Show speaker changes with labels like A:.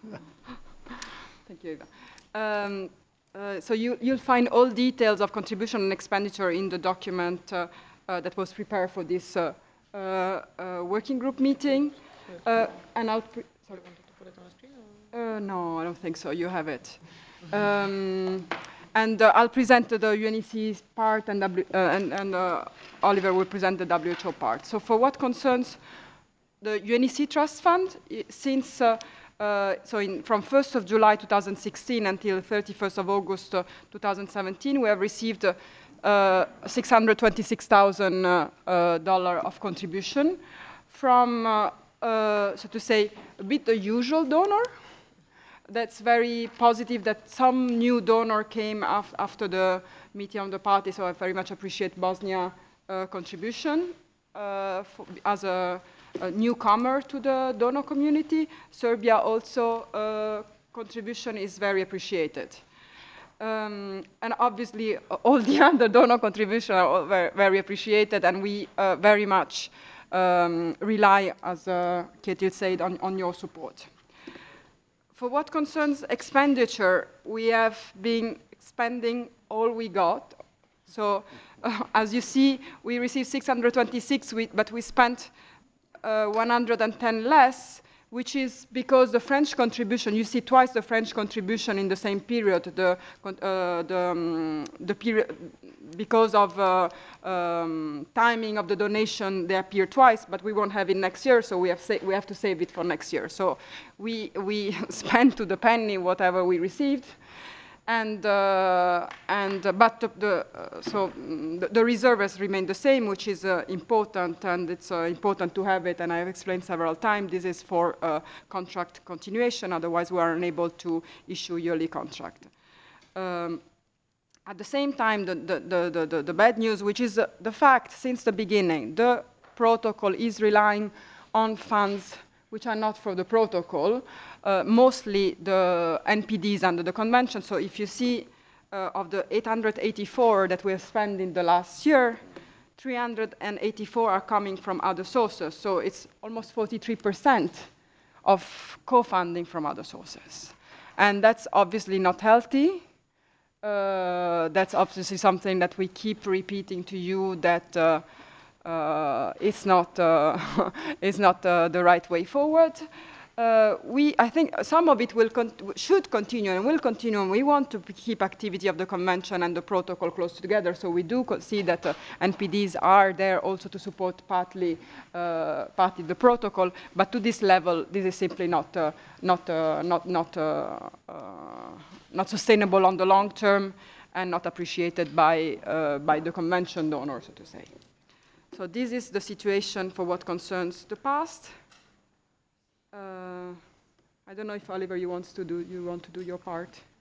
A: Thank you, Eva. So you'll find all details of contribution and expenditure in the document that was prepared for this working group meeting. And I'll... Sorry. No, I don't think so. You have it. And I'll present the UNEC part, and, Oliver will present the WHO part. So for what concerns the UNEC Trust Fund, since from 1st of July 2016 until 31st of August 2017, we have received $626,000 of contribution from, so to say, a bit the usual donor. That's very positive that some new donor came after the meeting of the party, so I very much appreciate Bosnia contribution as a newcomer to the donor community. Serbia also contribution is very appreciated. And obviously, all the other donor contributions are very, very appreciated, and we very much rely, as Ketil said, on your support. For what concerns expenditure, we have been expending all we got. So, as you see, we received 626, but we spent 110 less, which is because the French contribution, you see twice the French contribution in the same period, the period, because of timing of the donation, they appear twice, but we won't have it next year, so we have to save it for next year. So we spent to the penny whatever we received. But the reserve has remained the same, which is important, and it's important to have it. And I've explained several times this is for contract continuation. Otherwise, we are unable to issue yearly contract. At the same time, the bad news, which is the fact since the beginning, the protocol is relying on funds which are not for the protocol, mostly the NPDs under the convention. So if you see of the 884 that we have spent in the last year, 384 are coming from other sources. So it's almost 43% of co-funding from other sources. And that's obviously not healthy. That's obviously something that we keep repeating to you, that it's not, it's not the right way forward. I think some of it should continue and will continue, and we want to keep activity of the convention and the protocol close together. So we do see that NPDs are there also to support partly the protocol, but to this level, this is simply not sustainable on the long term, and not appreciated by the convention donors, so to say. So this is the situation for what concerns the past. I don't know if Oliver, you want to do your part.